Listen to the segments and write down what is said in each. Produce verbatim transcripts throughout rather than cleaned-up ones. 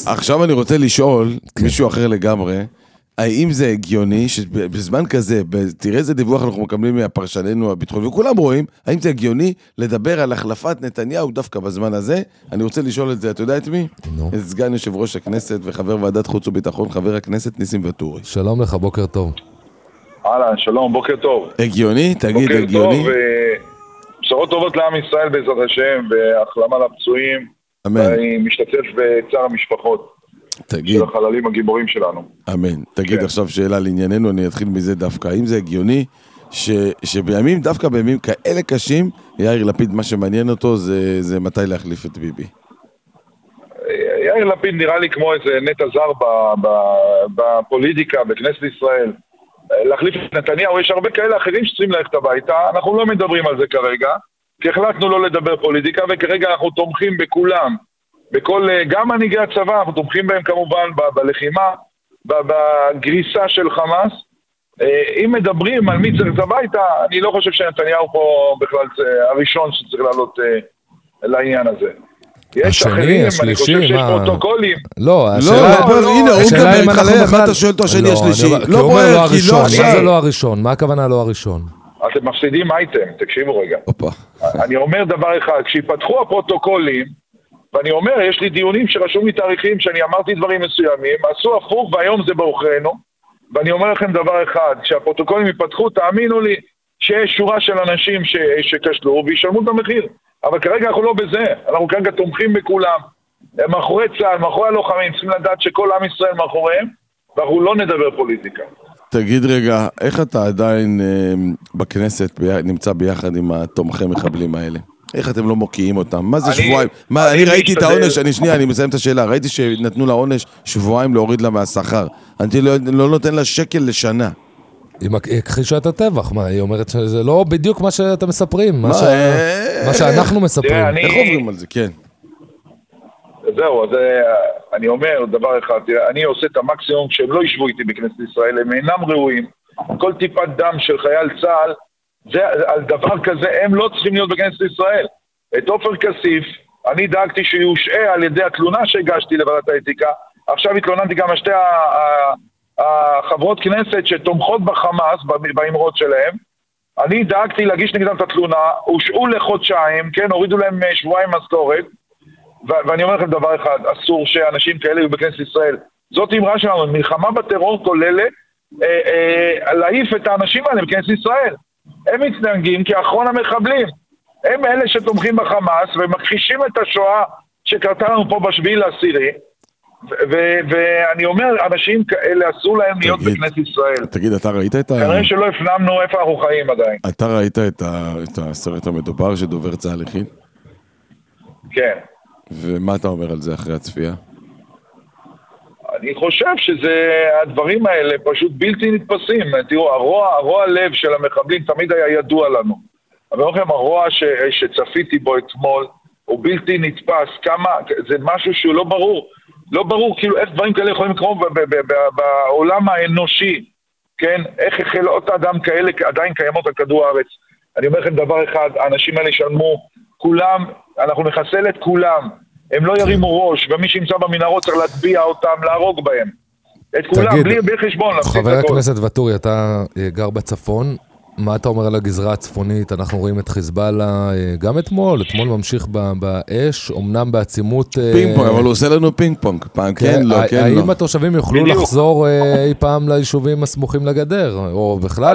עכשיו אני רוצה לשאול מישהו אחר לגמרי, האם זה הגיוני שבזמן כזה, תראה איזה דיווח אנחנו מקבלים מהפרשננו הביטחון, וכולם רואים, האם זה הגיוני לדבר על החלפת נתניהו דווקא בזמן הזה? אני רוצה לשאול את זה, אתה יודע את מי? את סגן יושב ראש הכנסת וחבר ועדת חוץ וביטחון, חבר הכנסת ניסים ואטורי. שלום לך, בוקר טוב. אהלן, שלום, בוקר טוב. הגיוני? תגיד, הגיוני? בוקר טוב, בשורות טובות לעם ישראל בעזרת השם, והחלמה לפצועים. אמן. אני משתתף בצער המשפחות. תגיד. של החללים הגיבורים שלנו. אמן. תגיד כן. עכשיו שאלה לענייננו, אני אתחיל מזה דווקא. האם זה הגיוני ש, שבימים, דווקא בימים כאלה קשים, יאיר לפיד, מה שמעניין אותו זה, זה מתי להחליף את ביבי? יאיר לפיד נראה לי כמו איזה נטע זר בפוליטיקה, בכנסת ישראל. להחליף את נתניהו, יש הרבה כאלה אחרים שצריכים ללכת הביתה, אנחנו לא מדברים על זה כרגע, כי החלטנו לא לדבר פוליטיקה, וכרגע אנחנו תומכים בכולם. בכל, גם מנהיגי הצבא, אנחנו תומכים בהם כמובן ב- בלחימה, ב- בגריסה של חמאס. אם מדברים על מי צריך הביתה, אני לא חושב שנתניהו פה בכלל הראשון שצריך לעלות לעניין הזה. יש אחרים, אני חושב שיש פרוטוקולים. לא, השאלה, הנה, הוא גם מתחלך, מה אתה שואל אותו השני השלישי? לא בוער, כי לא עכשיו. מה זה לא הראשון? מה הכוונה לא הראשון? אתם מפסידים אייטם, תקשיבו רגע. אני אומר דבר אחד, כשיפתחו הפרוטוקולים, ואני אומר, יש לי דיונים שרשום לי תאריכים שאני אמרתי דברים מסוימים, עשו הפוך והיום זה באוכרנו, ואני אומר לכם דבר אחד, כשהפרוטוקולים ייפתחו, תאמינו לי שיש שורה של אנשים ש... שקשלו וישלמו את המחיר. אבל כרגע אנחנו לא בזה, אנחנו כרגע תומכים בכולם, מאחורי צה"ל, מאחורי הלוחמים, צריכים לדעת שכל עם ישראל מאחוריהם, ואנחנו לא נדבר פוליטיקה. תגיד רגע, איך אתה עדיין אה, בכנסת ב... נמצא ביחד עם התומכי מחבלים האלה? איך אתם לא מוקיעים אותם? מה זה שבועיים? מה, אני ראיתי את העונש, אני שנייה, אני מסיים את השאלה, ראיתי שנתנו לה עונש שבועיים להוריד לה מהשכר. אני לא נותן לה שקל לשנה. היא הכחישה את הטבח, מה? היא אומרת שזה לא בדיוק מה שאתם מספרים, מה שאנחנו מספרים. איך עוברים על זה? כן. זהו, אז אני אומר דבר אחד, אני עושה את המקסימום כשהם לא ישבו איתי בכנסת ישראל, הם אינם ראויים. כל טיפת דם של חייל צה"ל, זה, על דבר כזה הם לא צריכים להיות בכנסת ישראל. את עופר כסיף, אני דאגתי שיושעה על ידי התלונה שהגשתי לוועדת האתיקה, עכשיו התלוננתי גם על שתי החברות כנסת שתומכות בחמאס, באמרות שלהם, אני דאגתי להגיש נגדם את התלונה, הושעו לחודשיים, כן, הורידו להם שבועיים משכורת, ו- ואני אומר לכם דבר אחד, אסור שאנשים כאלה יהיו בכנסת ישראל. זאת אמרה שלנו, מלחמה בטרור כוללת, אה, אה, להעיף את האנשים האלה בכנסת ישראל. הם מתנהגים כאחרון המחבלים. הם אלה שתומכים בחמאס ומכחישים את השואה שקרתה לנו פה בשביעי לעשירי. ואני אומר, אנשים כאלה אסור להם להיות בכנסת ישראל. תגיד, אתה ראית את ה... כנראה שלא הפנמנו איפה אנחנו חיים עדיין. אתה ראית את הסרט המדובר שדובר צה"ל הכין? כן. ומה אתה אומר על זה אחרי הצפייה? אני חושב שזה, הדברים האלה פשוט בלתי נתפסים. תראו, הרוע, הרוע לב של המחבלים תמיד היה ידוע לנו. אבל לכם, הרוע ש, שצפיתי בו אתמול הוא בלתי נתפס. כמה, זה משהו שהוא לא ברור. לא ברור, כאילו, איך דברים כאלה יכולים לקרות בעולם האנושי, כן? איך חלאות אדם כאלה עדיין קיימות על כדור הארץ. אני אומר לכם דבר אחד, האנשים האלה ישלמו, כולם, אנחנו נחסל את כולם. הם לא ירימו ראש, ומי שימצא במנהרות צריך להטביע אותם, להרוג בהם. את כולם, בלי, בלי חשבון. חבר הכנסת ואטורי, אתה גר בצפון, מה אתה אומר על הגזרה הצפונית? אנחנו רואים את חיזבאללה גם אתמול, אתמול ממשיך באש, אומנם בעצימות... פינג פונג, אבל הוא עושה לנו פינג פונג, פעם כן, לא, כן, לא. האם התושבים יוכלו לחזור אי פעם ליישובים הסמוכים לגדר, או בכלל?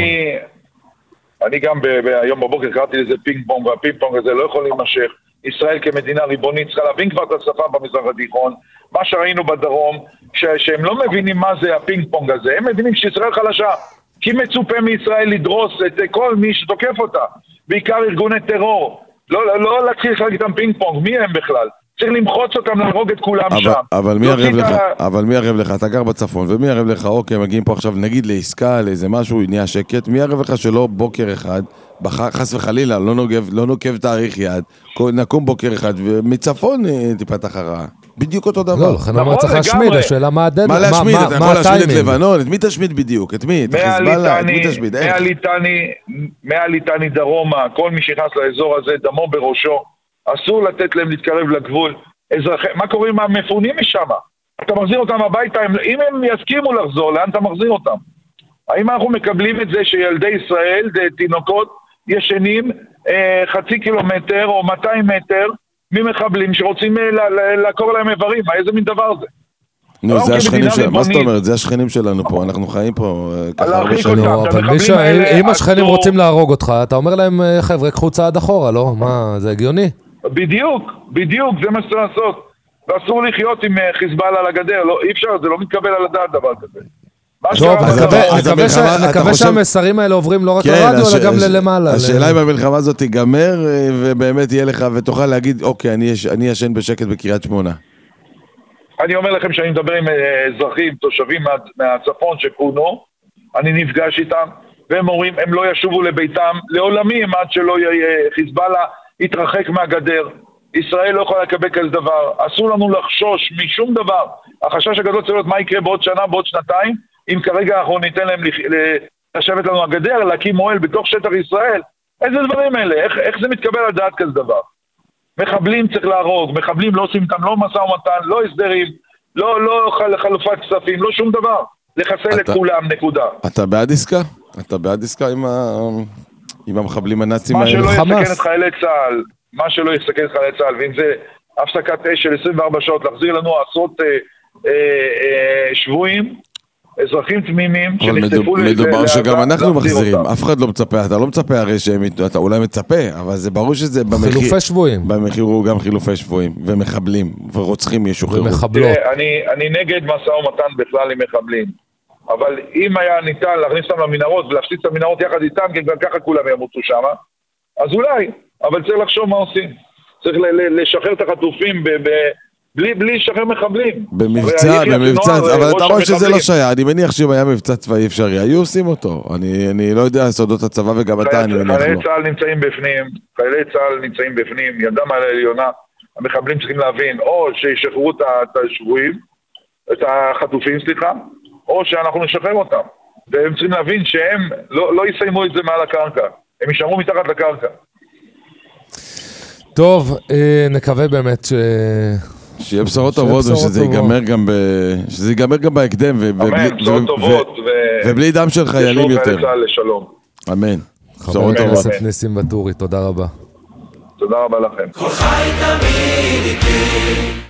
אני גם היום בבוקר קראתי לזה פינג פונג, והפינג פונג הזה לא יכול להימשך. ישראל כמדינה ריבונית צריכה להבין כבר את השפה במזרח התיכון. מה שראינו בדרום, שהם לא מבינים מה זה הפינג פונג הזה, הם מבינים שישראל חלשה. כי מצופה מישראל לדרוס את כל מי שתוקף אותה, בעיקר ארגוני טרור. לא, לא, לא להתחיל להגיד איתם פינג פונג, מי הם בכלל? צריך למחוץ אותם, להרוג את כולם אבל, שם. אבל מי ערב לך? ה... אבל מי ערב לך? אתה גר בצפון, ומי ערב לך? אוקיי, מגיעים פה עכשיו, נגיד לעסקה, לאיזה משהו, נהיה שקט, מי ערב לך שלא בוקר אחד, חס וחלילה, לא נוקב, לא נוקב תאריך יד, נקום בוקר אחד, ומצפון תיפתח הרעה. בדיוק אותו דבר. לא, לכן לא צריך להשמיד, השאלה מה הדד... מה להשמיד? אתה יכול להשמיד את לבנון, את מי תשמיד בדיוק? את מי? את חיזבאללה? את מי תשמיד? מהליטני דרומה, כל מי שיכנס לאזור הזה, דמו בראשו, אסור לתת להם להתקרב לגבול, אזרחי, מה קורה עם המפונים משם? אתה מחזיר אותם הביתה, אם הם יסכימו לחזור, לאן אתה מחזיר אותם? האם אנחנו מקבלים את זה שילדי ישראל, תינוקות, ישנים אה, חצי קילומטר או מאתיים מטר ממחבלים שרוצים לעקור להם איברים? איזה מין דבר זה? נו, זה השכנים שלנו, מה זאת אומרת? זה השכנים שלנו פה, אנחנו חיים פה ככה הרבה שנים. אבל אם השכנים רוצים להרוג אותך, אתה אומר להם, חבר'ה, קחו צעד אחורה, לא? מה, זה הגיוני? בדיוק, בדיוק, זה מה שצריך לעשות. ואסור לחיות עם חיזבאללה על הגדר, אי אפשר, זה לא מתקבל על הדעת דבר כזה. טוב, נקווה שהמסרים האלה עוברים לא רק לרדיו, אלא גם ללמעלה. השאלה אם המלחמה הזאת תיגמר, ובאמת יהיה לך, ותוכל להגיד, אוקיי, אני ישן בשקט בקריית שמונה. אני אומר לכם שאני מדבר עם אזרחים, תושבים מהצפון שפונו, אני נפגש איתם, והם אומרים, הם לא ישובו לביתם לעולמים עד שלא יהיה חיזבאללה יתרחק מהגדר. ישראל לא יכולה לקבל כזה דבר, אסור לנו לחשוש משום דבר. החשש הגדול צריך להיות מה יקרה בעוד שנה, בעוד שנתיים, אם כרגע אנחנו ניתן להם לשבת לנו הגדר, להקים אוהל בתוך שטח ישראל. איזה דברים אלה? איך, איך זה מתקבל על דעת כזה דבר? מחבלים צריך להרוג, מחבלים לא עושים איתם לא משא ומתן, לא הסדרים, לא, לא חלופת כספים, לא שום דבר. לחסל את כולם, נקודה. אתה בעד עסקה? אתה בעד עסקה עם, ה... עם המחבלים הנאצים האלה? מה שלא יסכן את חיילי צה"ל, מה שלא יסכן את חיילי צה"ל, ואם זה הפסקת אש של עשרים וארבע שעות, להחזיר לנו עשרות אה, אה, אה, שבויים, אזרחים תמימים שנחטפו לזה. מדובר שגם אנחנו מחזירים, אף אחד לא מצפה, אתה לא מצפה הרי שהם, אתה אולי מצפה, אבל זה ברור שזה במחיר. חילופי שבויים. במחיר הוא גם חילופי שבויים, ומחבלים, ורוצחים ישוחררו. ומחבלות. אני, אני נגד משא ומתן בכלל עם מחבלים, אבל אם היה ניתן להכניס אותם למנהרות ולהפסיד את המנהרות יחד איתם, כי גם ככה כולם ימותו שם, אז אולי, אבל צריך לחשוב מה עושים. צריך לשחרר את החטופים ב... ב בלי, בלי לשחרר מחבלים. במבצע, במבצע, אבל אתה רואה שזה לא שהיה, אני מניח שאם היה מבצע צבאי אפשרי, היו עושים אותו. אני, אני לא יודע סודות הצבא וגם אתה, אני מניח לא. חיילי צה"ל נמצאים בפנים, חיילי צה"ל נמצאים בפנים, ידם על העליונה, המחבלים צריכים להבין, או שישחררו את השבויים, את החטופים, סליחה, או שאנחנו נשחרר אותם. והם צריכים להבין שהם לא, לא יסיימו את זה מעל הקרקע, הם יישארו מתחת לקרקע. טוב, נקווה באמת ש... שיהיה בשורות טובות ושזה ייגמר גם ב... שזה ייגמר גם בהקדם ובלי דם של חיילים יותר. אמן. חבר הכנסת ניסים ואטורי, תודה רבה. תודה רבה לכם.